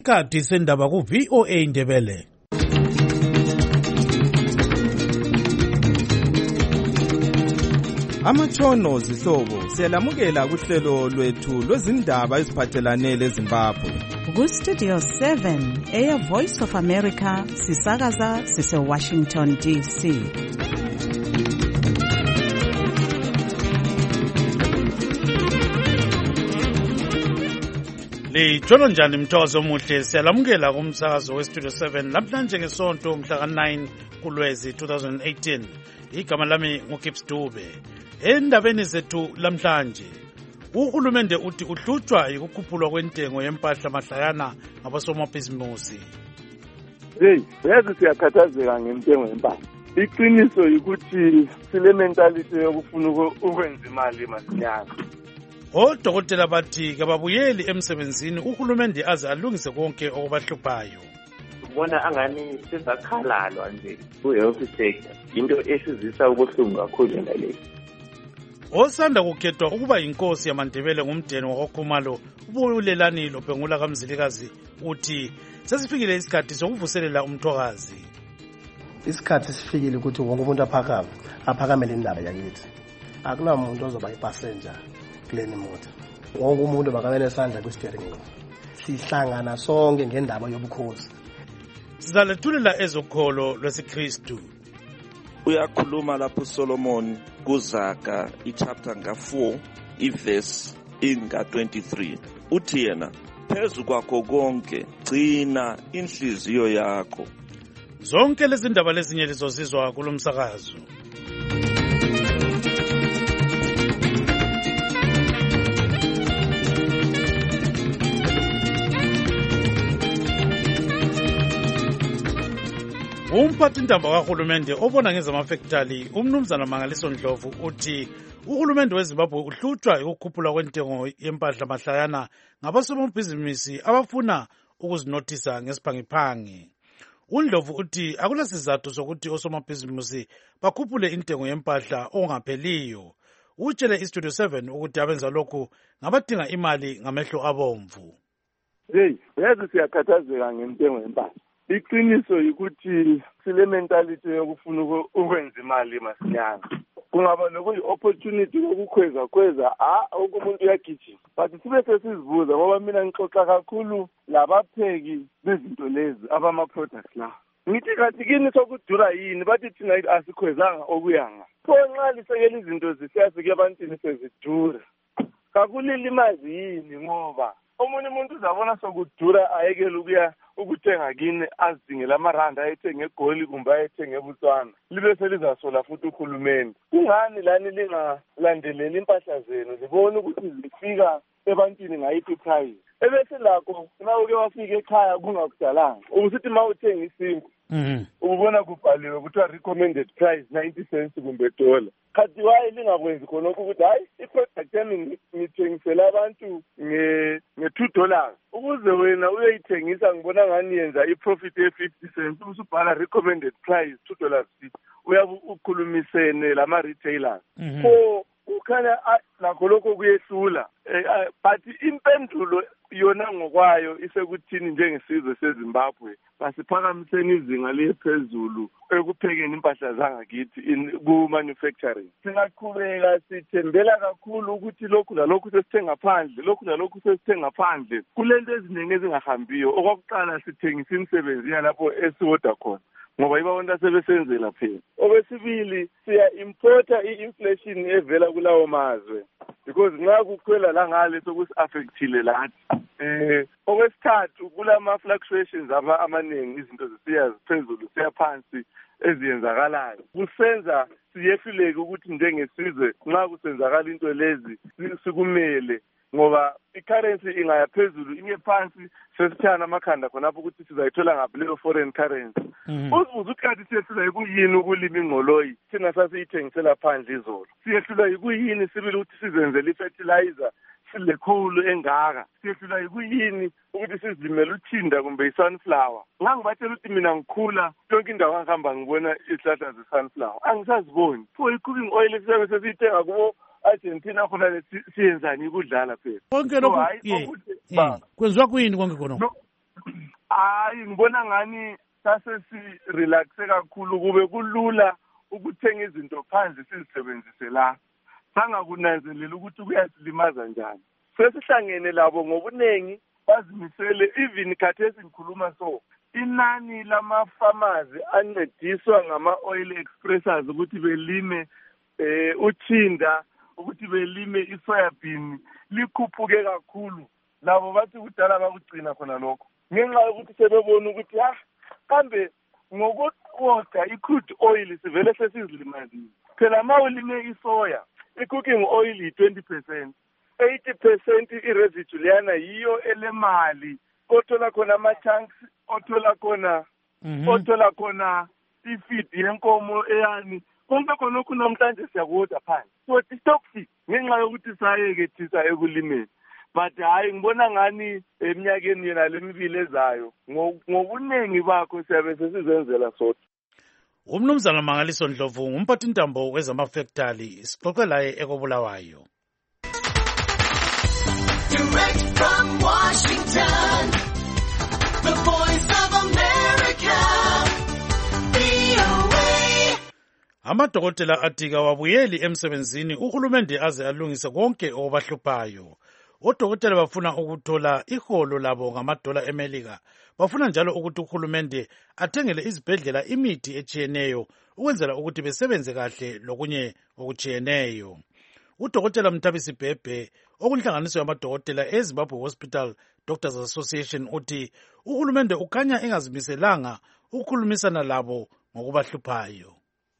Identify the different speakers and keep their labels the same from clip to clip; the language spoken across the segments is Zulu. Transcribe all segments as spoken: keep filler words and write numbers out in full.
Speaker 1: Isikhathi sendaba ku V O A Ndebele.
Speaker 2: Amatshono zihlobo siyalamukela kuhlelo lwethu lwezindaba eziphathelane leZimbabwe.
Speaker 3: Ku Studio seven eya Voice of America sisakaza sise Washington D C.
Speaker 1: Lijolo njani mthozo omuhle, siyalamukela kumsakazo we Studio seven namhlanje ngesonto mhla ka nine kuLwezi twenty eighteen. Igama lami nguKips Dube. Endabeni zethu lamhlanje, uhulumende uthi uhlutshwa yikukhuphulwa kwentengo yempahla mahlayana ngabasomabhizimusi.
Speaker 4: Hey, yazi siyakhathazeka ngentengo yempahla. Iqiniso ukuthi sile mentality yokufuna ukwenza imali masinyana.
Speaker 1: Odokotela bathi kababuyeli emsebenzini uhulumende aze alungise konke okubahluphayo.
Speaker 5: Ubona angani sesakhalalwa nje ku-health sector, into esizisa ubuhlungu kakhulu ngale.
Speaker 1: Osanda kukhethwa ukuba yinkosi yamaNdebele ngumdeni waKhumalo ubulelani lophengula kaMzilikazi uthi sesifikile isikhathi sokuvuselela umthokazi.
Speaker 6: Isikhathi sifikile ukuthi wonke umuntu aphakame aphakamele indaba yakithi. Akunamuntu ozoba ipassenger kuleni moto. Wonke umuntu bakamele esandla kwi-steering wheel. Sihlangana sonke ngendaba yobukhosi.
Speaker 1: Sizalethulela ezokholo lwesiKristu.
Speaker 7: Uyakhuluma lapho Solomon kuZaga ichapter nga four iverse inga twenty-three. Uthi yena, phezu kwakho konke gcina inhliziyo yakho.
Speaker 1: Zonke lezi ndaba lezinye lizozizwa kulomsakazo. Umphathintamba kahulumende obona ngezamafektali umnumzana Mangaliso Ndlovu uthi uhulumende weZimbabwe uhlutshwa yikukhuphula kwentengo yempahla mahlayana ngabasomabhizinisi abafuna ukuzinothisa ngesiphangiphangi. uNdlovu uthi akulasizathu sokuthi osomabhizinisi bakhuphule intengo yempahla ongapheliyo. Utshele iStudio seven ukuthi abenza lokhu ngabadinga imali ngamehlo abomvu.
Speaker 4: Hey, yazi siyakhathazeka ngentengo yempahla. Iqiniso ukuthi sile mentality yokufuna ukwenza imali masinyana. Kungaba nokuyi-opportunity yokukhweza khweza ah umuntu uyagijima. But sibe sesizibuza ngoba mina ngixoxa kakhulu labapheki bezinto lezi abama-products la. Ngithi kathi kini sokudura yini bathi thina asikhwezanga okuyanga. Pho nxa lisekela izinto zisiyafika ebantwini sezidura. Kakulili imali yini ngoba omunye umuntu uzabona sokudura ayekela ukuya ukuthenga kini azingela amaranda ayethenge eGoli kumbe ayethenge eBotswana libe selizasola futhi uhulumende. Kungani lani lingalandeleli impahla zenu libona ukuthi zifika ebantwini ngayiphi price ebese lakho na uke wafika ekhaya kungakudalanga ubusithi mawuthenga isimbi
Speaker 1: mhm
Speaker 4: ubona kubhaliwe ukuthi recommended price ninety cents kumbe dollar. Khathi waye lingakwenzi khona ukuthi hayi iproduct yami ngithengisela abantu nge nge two dollars ukuze wena uyayithengisa ngibona ngani yenza iprofit ye fifty cents usubhala recommended price two dollars uyabe ukhulumisene lama retailers. So ukhanya lakho lokho kuyehlula but impendulo yona ngokwayo isekuthini njengesizwe seZimbabwe basiphakamiseni izinga lephezulu ekuphekeni impahla zangakithi ku manufacturing. Singaqhubeka sithembela kakhulu ukuthi lokhu lalokhu sesithenga phandle lokhu lalokhu sesithenga phandle kulento eziningi ezingahambiyo. Okwakuqala sithengisa imisebenzi yalapho esiwoda khona ngoba ibabona sebesenzela phela. Okwesibili siya importa i-inflation evela kulawo mazwe because nxa kukhwela la ngale sokusi affectile lathi. Eh okwesithathu kulama fluctuations aba amaningi izinto zisiya ziphezulu siya phansi eziyenzakalayo kusenza siyehluleke ukuthi njengesizwe nxa kusenzakala into lezi sikumele ngoba i-currency ingaya phezulu iye phansi sesithana amakhanda khonapho ukuthi sizayithola ngaphi leyo foreign currency. Uzibuza ukuthi siyehlula yikuyini ukulima ingqoloyi thina sasiyithengisela phandle izolo. Siyehlula yikuyini sibili ukuthi sizenzele i-fertilizer sile coal engaka. Siyehlula yikuyini ukuthi sizilimele uthinda kumbe i-sunflower. Ngangibatshela ukuthi mina ngikhula yonke indawo ngihamba ngibona izihlahla ze-sunflower. Angisaziboni. Pho i-cooking oil siyabe sesiyithenga kubo Argentina khona le siyenzani ukudlala phela.
Speaker 1: Konke lokho ye kwenziwa kuyini konke khona?
Speaker 4: hayi ngibona ngani sase si-relaxe kakhulu kube kulula ukuthenga izinto phandle sizisebenzise la. Sangakunanzelela ukuthi kuyasilimaza njani. Sesihlangene labo ngobuningi bazimisele even khathesi ngikhuluma so. Inani lama-pharmacy ancediswa ngama-oil expressors ukuthi belime eh uthinda ukuthi belime isoyabhini likhuphuke kakhulu. Labo bathi kudala bakugcina khona lokho. Ngenxa yokuthi sebebona ukuthi ha kambe ngokuqoqa i-crude oil sivele sesizilimazile. Phela ma ulime isoya, i-cooking oil yi-twenty percent. eighty percent i-residue leyana yiyo elemali. Othola khona ama-chunks, othola khona, othola khona i-feed yenkomo eyani. Konke khonokho namhlanje siyakuwoda phansi. So it's-toxic ngenxa yokuthi sayeke thisa ekulimeni. But hayi ngibona ngani eminyakeni yena lemibili ezayo ngobuningi bakho siyabe sesizenzela sodwa.
Speaker 1: Umnumzana Mangaliso Ndlovu ngumphathi intambo wezamafactory sixoxe laye ekobulawayo.
Speaker 8: Direct from Washington, the voice of America, V O A.
Speaker 1: Amadokotela atika wabuyeli emsebenzini uhulumende aze alungise konke obahluphayo. Odokotela bafuna ukuthola iholo labo ngamadola eMelika. Bafuna njalo ukuthi uhulumende athengele izibhedlela imithi etshiyeneyo ukwenzela ukuthi besebenze kahle lokunye okutshiyeneyo. Udokotela Mthabisi Bhebhe okunhlanganiso yamadokotela eZimbabwe Hospital Doctors Association uthi uhulumende ukhanya engazimiselanga ukukhulumisana labo ngokubahluphayo.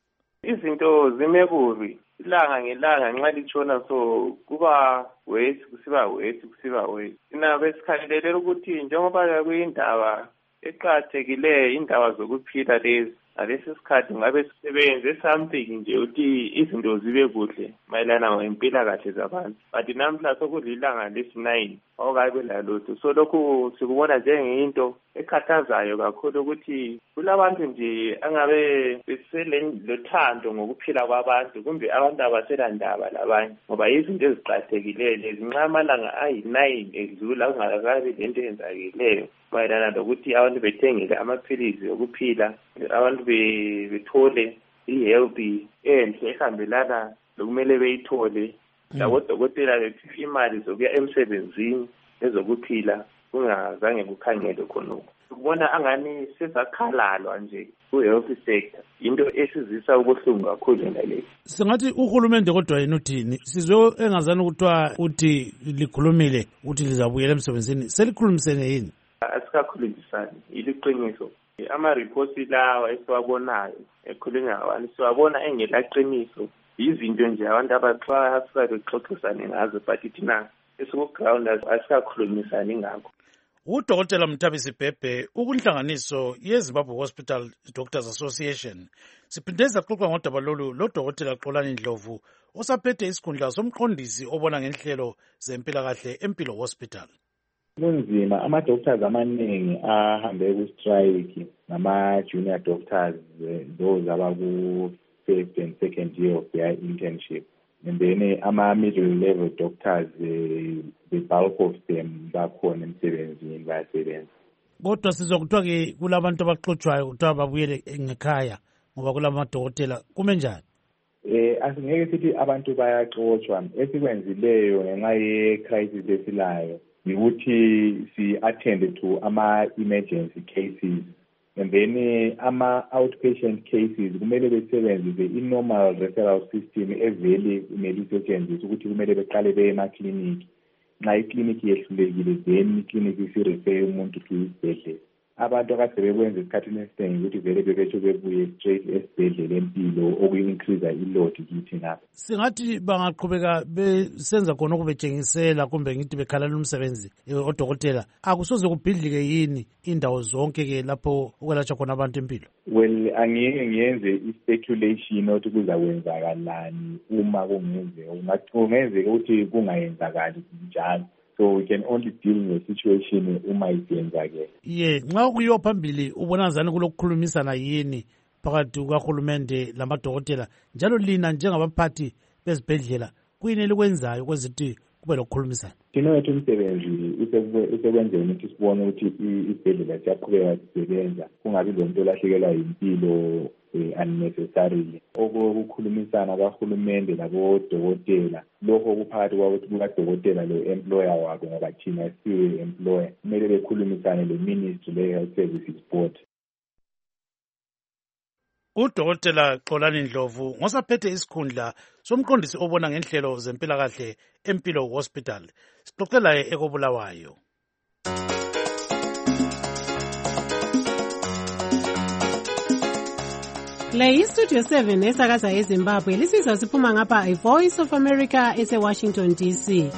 Speaker 5: Izinto zime kubi. Ilanga ngelanga nxa litshona so kuba wesi kusiba wesi kusiba wesi. Sina besikhalelele ukuthi njengoba kuyindaba eqhathekile indaba zokuphila lezi ngalesi sikhathi ngabe sisebenze something nje ukuthi izinto zibe kuhle mayelana ngempilakahle zabantu. But namhla sokulilanga lesi-nine awukabe lalutho. So lokhu sikubona njengento ekhathazayo kakhulu ukuthi kulabantu nje angabe beselelothando ngokuphila kwabantu kumbe abantu abaselandaba labanye ngoba izinto eziqhathekile lezi nxa amalanga ayi-nine edlula kungakabi lento eyenzakileyo mayelana lokuthi abantu bethengele amaphilisi okuphila abantu bethole i-health enhle ehambelana lokumele beyithole labodokotela bephiwa imali zokuya emsebenzini ezokuphila kungazange kukhangelwe khonokho. Ukubona angani sesakhalalwa nje ku-health sector into esizisa ubuhlungu kakhulu nalezi.
Speaker 1: Singathi uhulumende kodwa yena uthini? Sizwe engazani ukuthiwa uthi likhulumile ukuthi lizabuyela emsebenzini selikhulumisene yini?
Speaker 5: Asikakhulumisani iliqiniso. Ama-reports lawa esiwabonayo ekhulunywa ngabantu siwabona engelaqiniso. Izinto nje abantu abasuka bexoxisane ngazo but thina esiku-ground asikakhulumisani ngakho.
Speaker 1: Udokotela Mthabisi Bhebhe ukunhlanganiso yeZimbabwe Hospital Doctors Association siphinde saxoxa ngodaba lolu lodokotela Xolani Ndlovu osaphethe isikhundla somqondisi obona ngenhlelo zempilakahle eMpilo Hospital.
Speaker 9: Kunzima ama-doctors amaningi ahambe ku-strike ngama-junior doctors those abaku-first and second year of their internship. And then ama-middle level doctors uh, the bulk of them bakhona emsebenzini bayasebenza.
Speaker 1: Kodwa sizokuthiwa ke kulabantu abaxotshwayo kuthiwa babuyele ngekhaya ngoba kulamadokotela kume njani?
Speaker 9: Eh asingeke sithi abantu bayaxotshwa. Esikwenzileyo ngenxa ye-crisis esilayo ukuthi si-attend to ama-emergency cases. And then ama-outpatient cases kumele besebenzise i-normal referral system evele kumele isetshenziswe ukuthi kumele beqale beye emakliniki. Nxa ikliniki yehlulekile then ikliniki isi-refer umuntu to isibhedlela. Abantu akade bekwenza esikhathini esiningi ukuthi vele bebetsho bebuye straight esibhedlela empilo okuyi-increase i-load kithi ngapha.
Speaker 1: Singathi bangaqhubeka besenza khona okubetshengisela kumbe ngithi bekhalala umsebenzi odokotela akusoze kubhidlike yini indawo zonke ke lapho ukwelatshwa khona abantu empilo?
Speaker 9: Well angeke ngiyenze i-speculation ukuthi kuzakwenzakalani uma kungenzeka. Kungenzeka ukuthi kungayenzakali njalo. So we can only deal with the situation uma isiyenzakele.
Speaker 1: Ye, nxa kuyiwa phambili ubona ngani kulokukhulumisana yini phakathi kukaHulumende lamadokotela njalo lina njengabaphathi bezibhedlela kuyini elikwenzayo kwezithi kube lokukhulumisana?
Speaker 9: Thina wethu umsebenzi usekwenzeni ukuthi sibone ukuthi isibhedlela siyaqhubeka sisebenza, kungabi lomntu olahlekelwa yimpilo unnecessarily. Okukhulumisana kahulumende labodokotela, lokho kuphakathi kukadokotela lo-employer wabo, ngoba thina siwe employer kumele bekhulumisane le-ministry le-health services board.
Speaker 1: Udokotela Xolani Ndlovu ngosaphethe isikhundla somqondisi obona ngenhlelo zempilakahle Empilo Hospital. Sixoxela ekobulawayo.
Speaker 10: Le iStudio seven esakaza eZimbabwe lisizwa siphuma ngapha iVoice of America ese-Washington D C.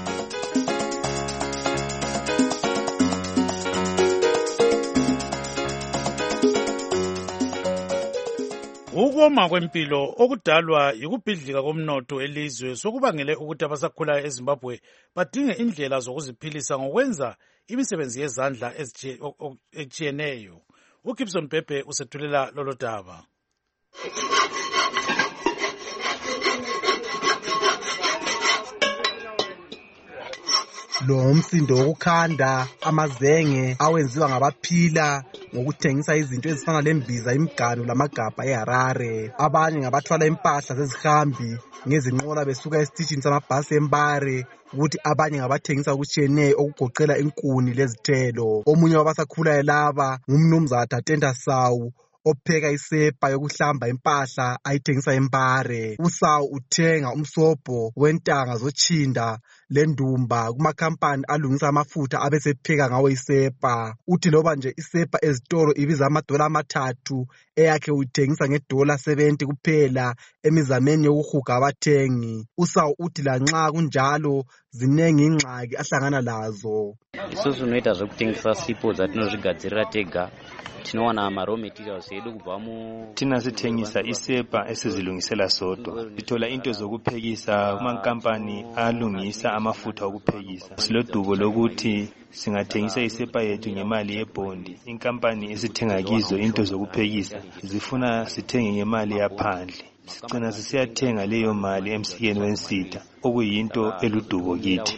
Speaker 1: Ukoma kwempilo okudalwa yikubhidlika komnotho elizwe sokubangele ukuthi abasakhulayo eZimbabwe badinge indlela zokuziphilisa ngokwenza imisebenzi yezandla ezitshiyeneyo. uGibson Pepe usethulela lolo daba.
Speaker 11: Lo umsindo wokukhanda amazenge awenziwa ngabaphila ngokuthengisa izinto ezifana lembiza, imiganu lamagabha eHarare. Abanye ngabathwala impahla zezihambi ngezinqola besuka esitishini samabhasi eMbare, ukuthi abanye ngabathengisa okutshiyeneyo okugoqela inkuni lezithelo. Omunye wabasakhulayo laba ngumnumzana Tatenda Sawu opheka isepa yokuhlamba impahla ayithengisa eMbare. uSawu uthenga umsobho wentanga zotshinda lendumba kumakhampani alungisa amafutha abesepheka ngawo isepa. Uthi loba nje isepa ezitolo ibiza amadola amathathu, eyakhe uyithengisa ngedola seventy kuphela emizameni yokuhuga abathengi. uSawu uthi lanxa kunjalo zinengi ingxaki ahlangana lazo.
Speaker 12: Isusu noita zvokutengesa sipo dzatinozvigadzirira tega, tinowana ma-raw materials edu kubva mu
Speaker 13: thina sithengisa isepa esizilungisela sodwa. Sithola into zokuphekisa kumankampani alungisa amafutha okuphekisa. Silodubo lokuthi singathengisa isepa yethu ngemali yebondi. Inkampani esithenga kizo into zokuphekisa zifuna sithenge ngemali yaphandle. Sigcina sisiyathenga leyo mali emsikeni wensitha, okuyinto eludubo kithi.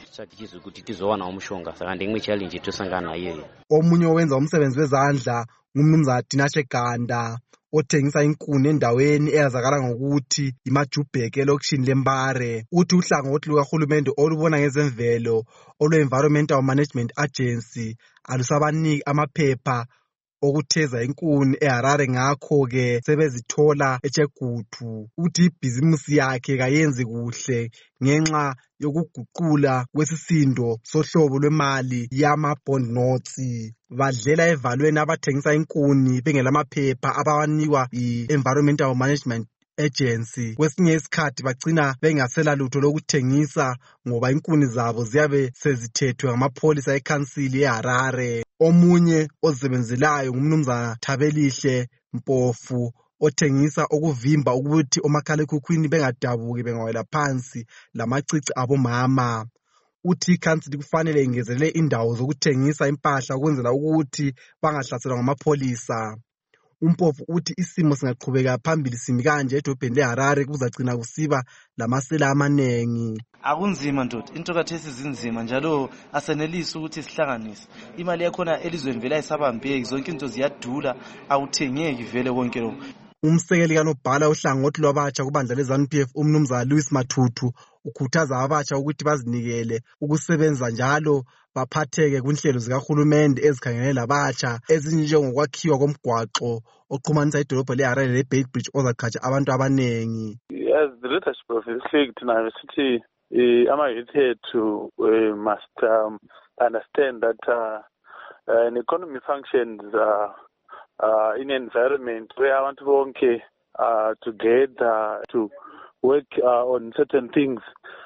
Speaker 11: Omunye owenza umsebenzi wezandla ngumnumzana Tinashe Ganda othengisa inkuni endaweni eyazakala ngokuthi iMajubheke elokishini leMbare. Uthi uhlangothi lukahulumende olubona ngezemvelo olwe-Environmental Management Agency alusabaniki amaphepha okutheza inkuni eHarare, ngakho-ke sebezithola eChegutu. Uthi ibhizimusi yakhe kayenzi kuhle ngenxa yokuguqula kwesisindo sohlobo lwemali yama-bond notes. Badlela evalweni abathengisa inkuni bengelamaphepha abawanikwa i-Environmental Management Agency. Kwesinye isikhathi bagcina bengasela lutho lokuthengisa ngoba inkuni zabo ziyabe sezithethwe ngamapholisa ekhansili eHarare. Omunye ozisebenzelayo ngumnumzana Thabelihle Mpofu othengisa okuvimba ukuthi omakhalekhukhwini bengadabuki bengawela phansi lamacici abomama. Uthi ikhansili kufanele ingezelele indawo zokuthengisa impahla ukwenzela ukuthi bangahlaselwa ngamapholisa. Umpofu uthi isimo singaqhubeka phambili simi kanje edolobheni leHarare kuzagcina kusiba lamasela amanengi.
Speaker 14: Akunzima ndoda, into kathesi zinzima njalo asenelisi ukuthi sihlanganise. Imali yakhona elizweni vele ayisabambeki, zonke into ziyadula, awuthengeki vele konke lokho.
Speaker 11: Umsekeli kanobhala uhlangothi lwabatsha kubandla leZANU P F umnumzana Louis Mathuthu ukhuthaza abatsha ukuthi bazinikele ukusebenza njalo baphatheke kunhlelo zikahulumende ezikhangele labatsha ezinjengokwakhiwa komgwaqo oqhumanisa idolobho leHarare leBeit Bridge ozaqhatsha abantu abanengi.
Speaker 4: As the leadership of the state now city ama-youth ethu must um, understand that uh, uh, an economy functions uh, uh, in an environment where abantu bonke uh, together to work uh, on certain things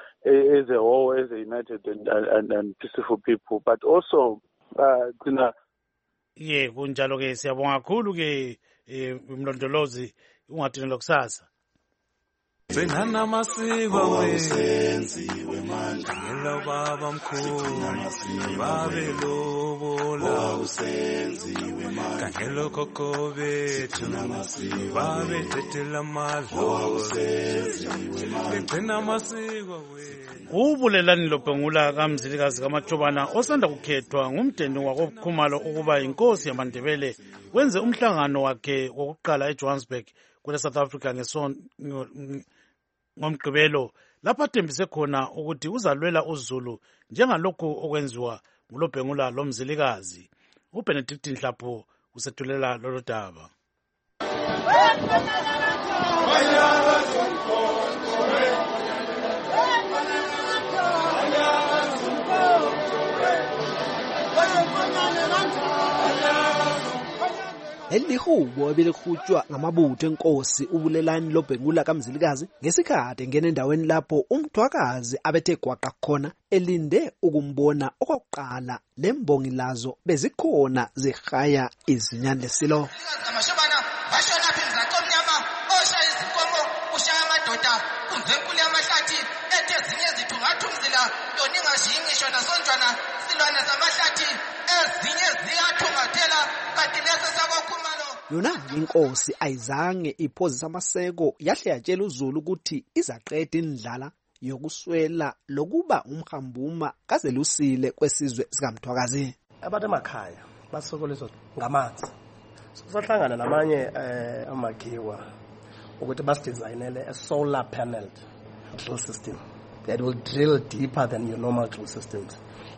Speaker 4: as a whole, as a united and, and, and peaceful people, but also uh, kuna
Speaker 1: ye kunjalo ke siyabonga kakhulu ke umlondolozi ungathini lokusasa.
Speaker 15: Senhana masiko wesenziwe manje ngelo baba mkhulu babe lobola usenziwe manje njalo koko bethu babethethela amadlozi begcina amasiko wethu.
Speaker 1: Ubulelani loBhengula kaMzilikazi kaMachobana osanda kukhethwa ngumdeni wakoKhumalo ukuba inkosi yamaNdebele wenze umhlangano wakhe wokuqala eJohannesburg kule South Africa ngeson ngomgqibelo lapho athembise khona ukuthi uzalwela uZulu njengalokho okwenziwa nguloBhengula loMzilikazi. uBenedict Nhlapho usethulela lolu daba.
Speaker 16: Elihubo ebelikhutshwa ngamabutho enkosi ubulelani loBhengula kaMzilikazi ngesikhathi ngene endaweni lapho umthwakazi abethe gwaqa khona elinde ukumbona okokuqala lembongi lazo bezikhona zihaya izinyane lesilo.
Speaker 17: Amashobana bashona phinza komnyama oshaya izinkomo ushaya amadoda kunzenkulu yamahlathi ethe zinye zithungathumzila yona ingajingisho nasonjwana silwana zamahlathi ezinye ziyathungathela kanti leso sakoKhumalo.
Speaker 16: Yona inkosi ayizange iphozisa amaseko yahle yatshela uZulu ukuthi izaqeda indlala yokuswela lokuba umhambuma kazelusile kwesizwe sikaMthwakazi.
Speaker 6: Abantu emakhaya basokoliswa ngamanzi. Sizohlangana namanye eh amakhiwa ukuthi basidesignele a solar paneled drill system that will drill deeper than your normal drill systems.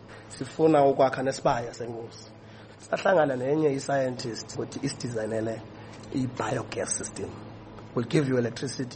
Speaker 6: Sifuna ukwakha nesibaya senkosi. Sahlangana nenye iscientist ukuthi isidesignele i-biogas system will give you electricity.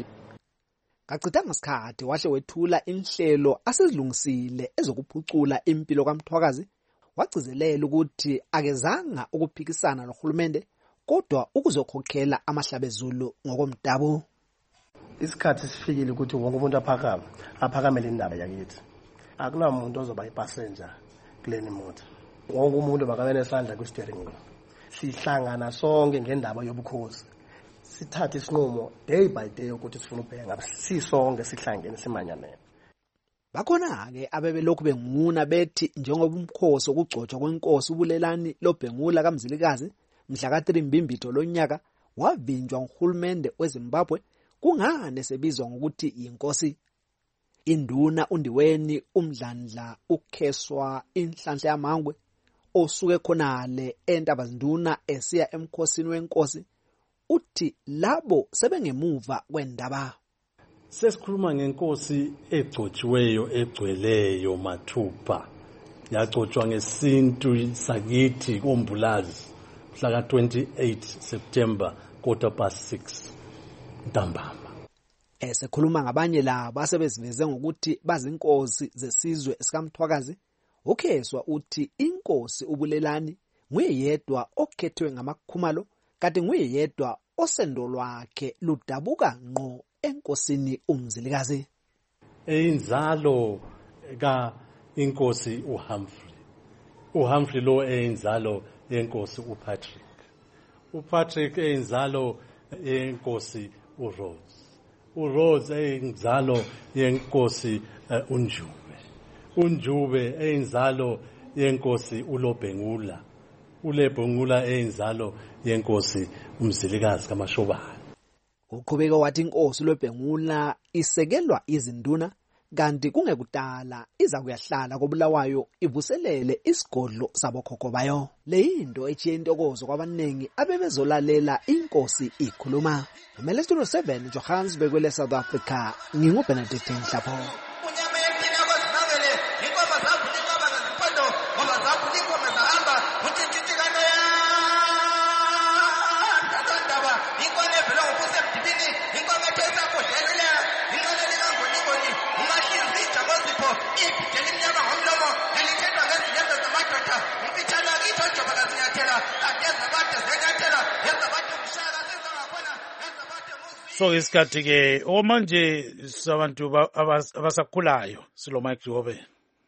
Speaker 16: Kacitha ngasikhathi wahle wethula inhlelo asezilungisile ezokuphucula impilo kaMthwakazi wagcizelela ukuthi akezanga ukuphikisana nohulumende kodwa ukuzokhokhela amahlabezulu ngokomdabu.
Speaker 6: Isikhathi sifikile ukuthi wonke umuntu aphakame aphakamele indaba yakithi. Akunamuntu ozoba ipassenger kuleni moto. Wonke umuntu bakabe nesandla kwi-steering wheel. Sihlangana sonke ngendaba yobukhosi. Sithathe isinqumo day by day ukuthi sifuna ubheka ngabe sisonke sihlangene simanyanene.
Speaker 16: Bakhona ke abebelokhu benguna bethi njengoba umkhosi okugcotshwa kwenkosi ubulelani loBhengula kaMzilikazi mhla ka three Mbimbitho lonyaka wavinjwa nguhulumende weZimbabwe kungane sebizwa ngokuthi yinkosi. Induna uNdiweni uMdlandla ukheswa inhlanhla yamangwe osuke khonale entabazinduna esiya emkhosini wenkosi uthi labo sebengemuva kwendaba.
Speaker 18: Sesikhuluma ngenkosi egcotshiweyo egcweleyo mathupha yagcotshwa ngesintu sakithi koMbulazi mhla ka twenty-eight September quarter past six ntambama.
Speaker 16: Esekhuluma ngabanye labo asebeziveze ngokuthi bazinkosi zesizwe sikaMthwakazi ukheswa uthi inkosi ubulelani nguyedwa okhethwe ngamaKhumalo kanti nguyedwa osendo lwakhe ludabuka ngqo enkosini uMzilikazi.
Speaker 18: Einzalo ka inkosi uHumphrey. uHumphrey lo einzalo yenkosi uPatrick. uPatrick einzalo yenkosi uRhodes. uRhodes einzalo yenkosi uh, uNjube. uNjube einzalo yenkosi uLobhengula. uLobhengula einzalo yenkosi uMzilikazi kaMashobana.
Speaker 16: Uqhubeka wathi inkosi loBhengula isekelwa izinduna kanti kungekudala iza kuyahlala kobulawayo ivuselele isigodlo sabokhokho bayo. Le into echiye intokozo kwabanengi abebezolalela inkosi ikhuluma. Umele Studio seven Johannesburg kwele South Africa nginguBenedict Nhlapho.
Speaker 1: So isikhathi ke omanje sabantu abasakhulayo silo Mike Jobe.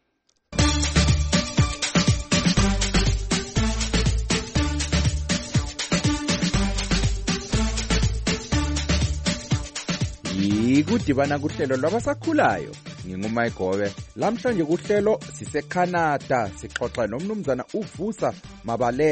Speaker 2: Yikudibana kuhlelo lwabasakhulayo ngingumike Gobe. Lamhlanje kuhlelo siseCanada sixoxa nomnumzana uVusa Mabaleka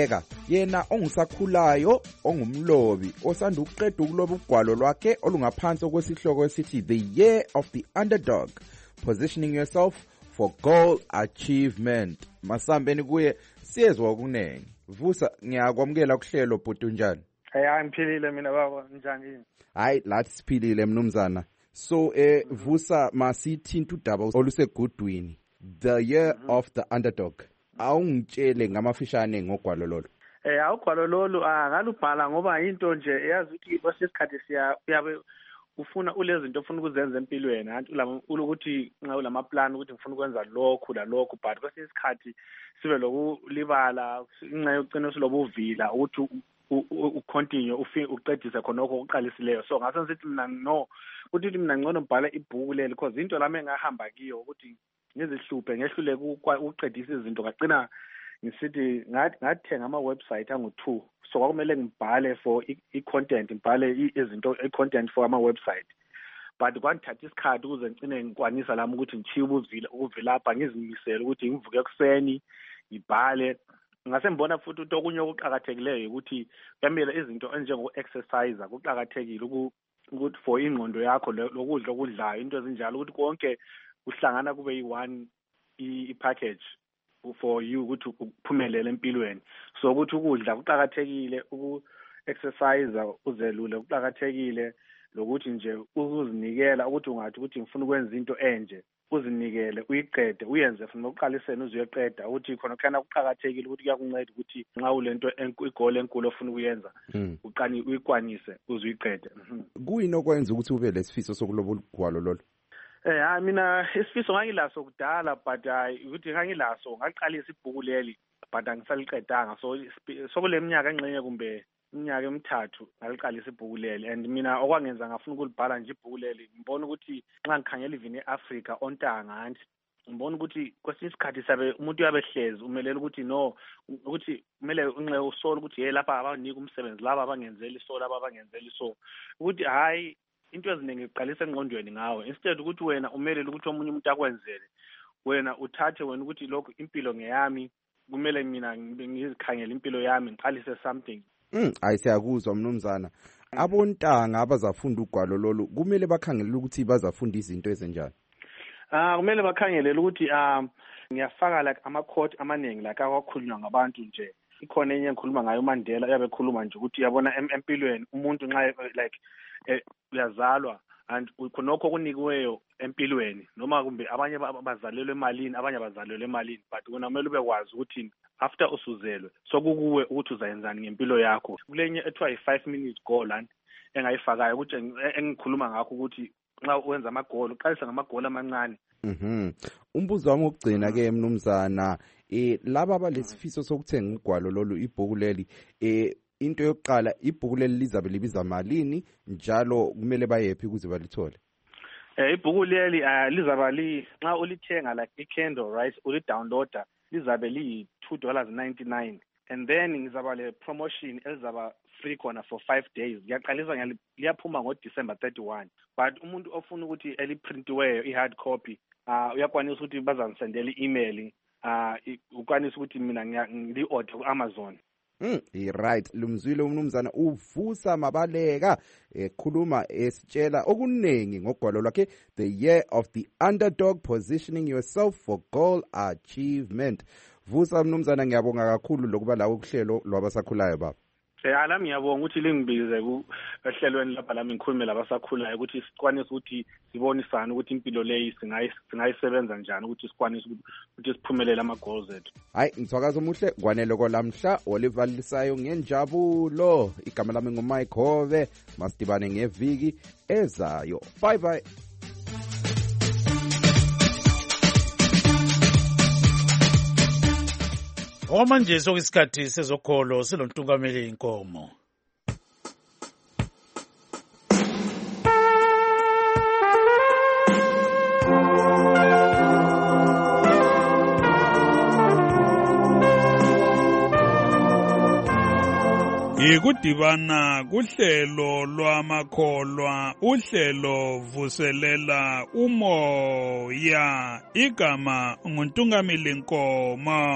Speaker 2: yena ongusakhulayo ongumlobi osanda ukuqeda ukuloba ugwalo lwakhe olungaphansi kwesihloko esithi The Year of the Underdog, Positioning Yourself for Goal Achievement. Masambeni kuye siyezwa okunengi. Vusa, ngiyakwamukela kuhlelo bhuti unjani?
Speaker 19: Hayi ngiphilile mina baba, njani?
Speaker 2: Hayi lathi siphilile mnumzana. So eh Vusa masithinta udaba olusegudwini. The Year mm -hmm. of the Underdog. Awungitshele ngamafishane ngogwalo lolo.
Speaker 19: Eh awugwalo lolu angalubhala ngoba into nje eyazi ukuthi kwesikhathi siya uyabe ufuna ulezinto ufuna ukuzenza empilweni anti ukuthi nxa ulama plan ukuthi ngifuna ukwenza lokhu la lokhu but kwesinye isikhathi sibe lokulibala nxa yocina silobu uvila ukuthi ucontinue uqedise khonokho uqalisileyo. So ngase ngithi mina no ukuthi mina ngcono mbhala ibhuku leli because into lami engahamba kiyo ukuthi ngizihluphe ngehluleke ukuqedisa izinto ngagcina ngisithi ngathi ngathenga ama website angu two. So kwakumele ngibhale for i-content ngibhale izinto i-content for ama website but kwanthatha isikhathi ukuze ngicine ngikwanisa lami ukuthi ngichiye ubuvila ukuvilapha ngizimisela ukuthi ngivuke kuseni ngibhale. Ngase ngibona futhi ukuthi okunye okuqhakathekileyo ukuthi yamela izinto enjengo exercise kuqhakathekile ukuthi for ingqondo yakho lokudla okudlayo into ezinjalo ukuthi konke uhlangana kube yi-one i-package for you ukuthi uphumelele empilweni. So ukuthi ukudla kuqhakathekile, uku-exercise uzelule kuqhakathekile, lokuthi nje ukuzinikela ukuthi ungathi ukuthi ngifuna ukwenza into enje uzinikele uyiqede uyenze from uqaliseni uzoyeqeda ukuthi khona kana kuqhakathekile ukuthi kuyakunceda ukuthi nxa ulento igole enkulu ofuna ukuyenza uqani uyikwanise uzoyiqede.
Speaker 2: Kuyini okwenza ukuthi ube lesifiso sokuloba ugwalo lolo?
Speaker 19: Eh ha mina isifiso ngangilaso kudala but hayi ukuthi ngangilaso ngaqalisa ibhuku leli but angisaliqedanga. So sokule minyaka engxenye kumbe iminyaka emithathu ngaliqalisa ibhuku leli and mina okwangenza ngafuna ukulibhala nje ibhuku leli ngibona ukuthi nxa ngikhangela even eAfrica ontanga anti ngibona ukuthi kwesinye isikhathi sabe umuntu uyabehlezi umelela ukuthi no ukuthi kumele unxe usole ukuthi hey lapha abanika umsebenzi laba abangenzeli so laba abangenzeli so ukuthi hayi into eziningi iqalisa engqondweni ngawe instead ukuthi wena umelele ukuthi omunye umuntu akwenzele wena uthathe wena ukuthi lokho impilo ngeyami kumele mina ngizikhangele impilo yami ngiqalise something.
Speaker 2: Mm ayisiyakuzwa mnumzana. Abontanga abazafunda ugwalo lolu kumele bakhangele ukuthi bazafunda izinto ezenjani.
Speaker 19: Ah kumele bakhangelele ukuthi um ngiyafaka like ama quote amaningi like akwakhulunywa ngabantu nje. Ikhona enye engikhuluma ngayo uMandela uyabe ekhuluma nje ukuthi yabona empilweni umuntu nxa like uyazalwa and khonokho kunikiweyo empilweni noma kumbe abanye bazalelwe emalini abanye bazalelwe emalini but kuna kumele ubekwazi ukuthi after usuzelwe sokukuwe ukuthi uzayenzani ngempilo yakho. Kulenye ethiwa i-five minute goal and engayifakayo ukuthi engikhuluma ngakho ukuthi nxa wenza amagoli uqalisa ngamagoli amancane.
Speaker 2: Mhm. Umbuzo wami ogcina ke mnumzana eh laba abalesifiso sokuthenga ugwalo lolu ibhuku leli eh into yokuqala ibhuku leli lizabe libiza malini njalo kumele bayephi ukuze balithole?
Speaker 19: Eh ibhuku leli lizaba li nxa ulithenga like i-Kindle right uli-downloader lizabe li two dollars ninety-nine and then ngizaba le promotion elizaba free khona for five days. Ngiyaqalisa liyaphuma ngo December thirty-one but umuntu ofuna ukuthi eliprintiweyo i-hard copy uh uyakwanisa ukuthi bazangisendela i-email uh ukwanisa ukuthi mina ngili-order ku-Amazon.
Speaker 2: Mm, right lumzwile umnumzana uvusa mabaleka ekhuluma esitshela okunengi ngogwalo lwakhe The Year of the Underdog, Positioning Yourself for Goal Achievement. Vusa mnumzana ngiyabonga kakhulu lokuba lawo kuhlelo lwabasakhulayo baba.
Speaker 19: Eh alami ngiyabonga ukuthi lingibize ku ehlelweni lapha lami ngikhulume labasakhulayo ukuthi sikwanise ukuthi sibonisane ukuthi impilo leyi singayisebenza njani ukuthi sikwanise ukuthi siphumelele ama goals ethu.
Speaker 2: Hayi ngithwakaza omuhle kwanele kolamhla olivalisayo ngenjabulo. Igama lami nguMike Hove. Masidibane ngeviki ezayo. Bye bye.
Speaker 1: Omanje sokusikhathi sezokholo silontungameli inkomo. Ikudibana kuhlelo lwamakholwa uhlelo vuselela umoya igama nguntungameli inkomo.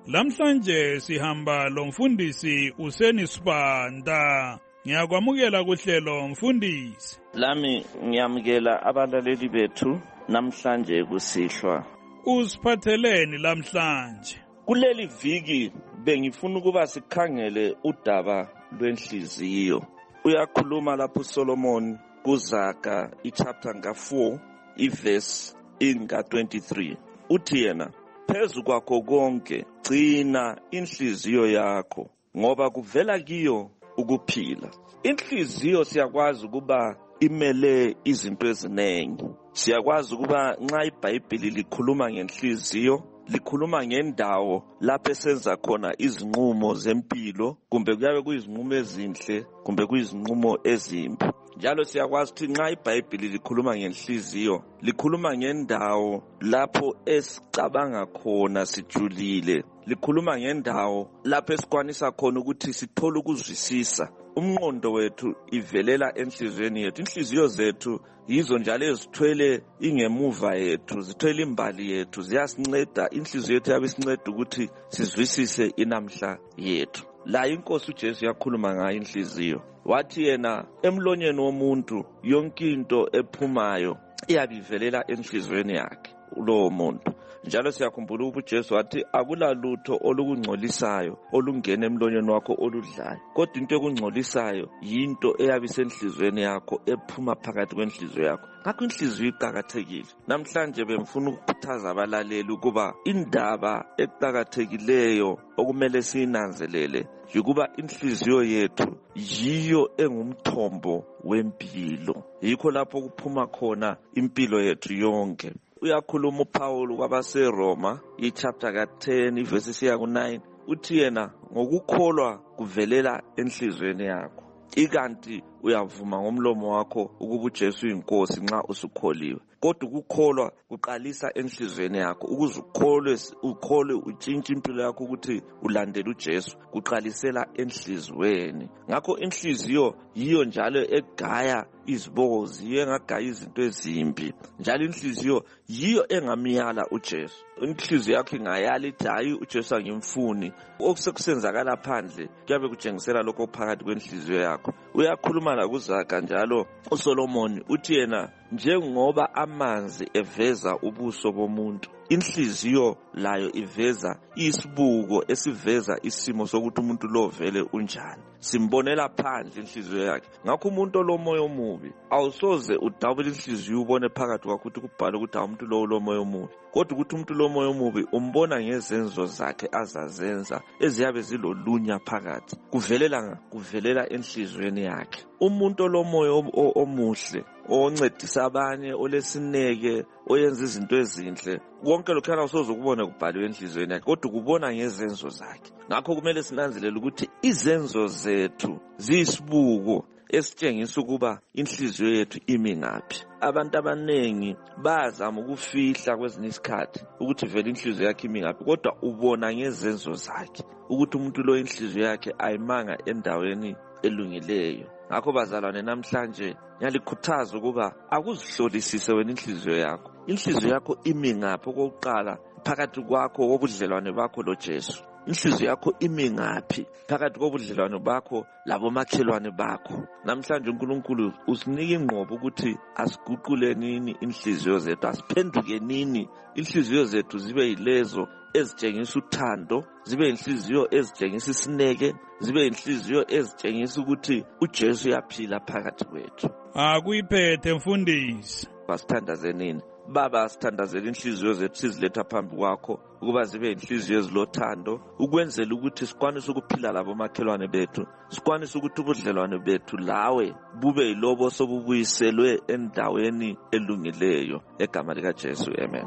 Speaker 20: Lamhlanje sihamba lo mfundisi Useni Sibanda. Ngiyakwamukela kuhlelo mfundisi.
Speaker 7: Lami ngiyamukela abalaleli bethu namhlanje kusihlwa.
Speaker 20: Usiphatheleni lamhlanje?
Speaker 7: Kuleli viki bengifuna ukuba sikhangele udaba lwenhliziyo. Uyakhuluma lapho Solomon kuZaga ichapter nga four iverse inga twenty-three. Uthi yena, phezu kwakho konke gcina inhliziyo yakho ngoba kuvela kiyo ukuphila. Inhliziyo siyakwazi ukuba imele izinto eziningi. Siyakwazi ukuba nxa iBhayibheli likhuluma ngenhliziyo, likhuluma ngendawo lapho esenza khona izinqumo zempilo, kumbe kuyabe kuyizinqumo ezinhle, kumbe kuyizinqumo ezimbi. Njalo siyakwazi ukuthi nxa iBhayibheli likhuluma ngenhliziyo, likhuluma ngendawo lapho esicabanga khona sijulile, likhuluma ngendawo lapho esikwanisa khona ukuthi sithole ukuzwisisa. Umqondo wethu ivelela enhliziyweni yethu. Inhliziyo zethu yizo njalo ezithwele ingemuva yethu, zithwele imbali yethu, ziyasinceda. Inhliziyo yethu yabe isinceda ukuthi sizwisise inamhla yethu. La inkosi uJesu yakhuluma ngayo inhliziyo. Wathi yena emlonyeni womuntu yonke into ephumayo iyabivelela enhliziyweni yakhe lowo muntu. Njalo siyakhumbula ukuthi uJesu wathi akula lutho olukungcolisayo olungena emlonyeni wakho oludlayo, kodwa into ekungcolisayo yinto eyabe enhliziyweni yakho ephuma phakathi kwenhliziyo yakho. Ngakho inhliziyo iqhakathekile. Namhlanje bemfuna ukukhuthaza abalaleli ukuba indaba eqhakathekileyo okumele siyinanzelele ukuba inhliziyo yethu yiyo engumthombo wempilo. Yikho lapho kuphuma khona impilo yethu yonke. Uyakhuluma uPaul kwabaseRoma ichapter ka ten iverse siya ku nine. Uthi yena ngokukholwa kuvelela enhliziyweni yakho. Ikanti uyavuma ngomlomo wakho ukuba uJesu uyinkosi nxa usukholiwe. Kodwa ukukholwa kuqalisa enhliziyweni yakho. Ukuze ukholwe ukholwe utshintshe impilo yakho ukuthi ulandele uJesu kuqalisela enhliziyweni. Ngakho inhliziyo yiyo njalo egaya izibozi, yiyo engagaya izinto ezimbi. Njalo inhliziyo yiyo engamiyala uJesu. Inhliziyo yakho ingayala ithi hayi uJesu angimfuni. Okusekusenzakala phandle kuyabe kutshengisela lokho phakathi kwenhliziyo yakho. Uyakhuluma la kuZaga njalo uSolomon uthi yena njengoba amanzi eveza ubuso bomuntu, inhliziyo layo iveza isibuko esiveza isimo sokuthi umuntu lo vele unjani. Simbonela phandle inhliziyo yakhe. Ngakho umuntu olomoya omubi awusoze udabule inhliziyo ubone phakathi kwakho ukuthi kubhala ukuthi umuntu lo olomoya omubi, kodwa ukuthi umuntu lomoya omubi umbona ngezenzo zakhe azazenza eziyabe zilolunya phakathi. Kuvelela kuvelela enhliziyweni yakhe. Umuntu olomoya omuhle oncedisa abanye, olesineke, oyenza izinto ezinhle, konke lokho awusoze ukubona kubhaliwe enhliziyweni yakhe, kodwa kubona ngezenzo zakhe. Ngakho kumele sinanzelele ukuthi izenzo zethu ziyisibuko esitshengisa ukuba inhliziyo yethu imi ngaphi. Abantu abanengi bazama ukufihla kwezinye isikhathi ukuthi vele inhliziyo yakhe imi ngaphi, kodwa ubona ngezenzo zakhe ukuthi umuntu lo inhliziyo yakhe ayimanga endaweni elungileyo. Ngakho bazalwane, namhlanje ngiyalikhuthaza ukuba akuzihlolisise wena inhliziyo yakho. Inhliziyo yakho imi ngaphi? Okokuqala, phakathi kwakho wobudlelwane bakho loJesu. Inhliziyo yakho imi ngaphi? Phakathi kobudlelwane bakho labomakhelwane bakho. Namhlanje uNkulunkulu usinika ingqobo ukuthi asiguqule nini inhliziyo zethu, asiphenduke nini inhliziyo zethu zibe yilezo ezitshengisa uthando, zibe inhliziyo ezitshengisa isineke, zibe inhliziyo ezitshengisa ukuthi uJesu uyaphila phakathi kwethu.
Speaker 20: Akuyiphethe mfundisi.
Speaker 7: Basithandaze nini? Baba, sithandazela inhliziyo zethu siziletha phambi kwakho ukuba zibe inhliziyo ezilothando, ukwenzela ukuthi sikwanise ukuphila labo makhelwane bethu, sikwanise ukuthi ubudlelwane bethu lawe bube yilobo sobubuyiselwe endaweni elungileyo. Egama lika Jesu, amen.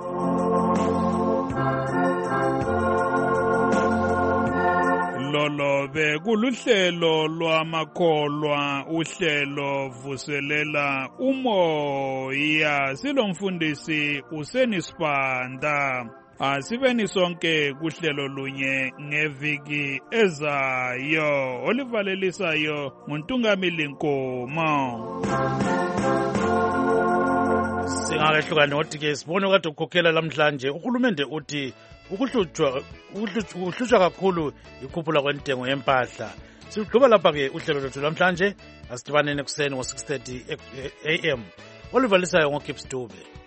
Speaker 20: Lolo bekuluhlelo lwamakholwa, uhlelo vuselela umoya. Silomfundisi Useni Sibanda. Asibeni sonke kuhlelo lunye ngeviki ezayo. Olivalelisayo nguNtungamili Nkomo.
Speaker 1: Singakehlukani othi ke sibone kade ukukhokhela lamhlanje. Uhulumende uthi ukuhlutshwa ukuhlutshwa kakhulu ikhuphula kwentengo yempahla. Siqhuba lapha-ke uhlelo lwethu lamhlanje. Asidibaneni ekuseni ngo six thirty a m oluvalisayo ngoGibbs Dube.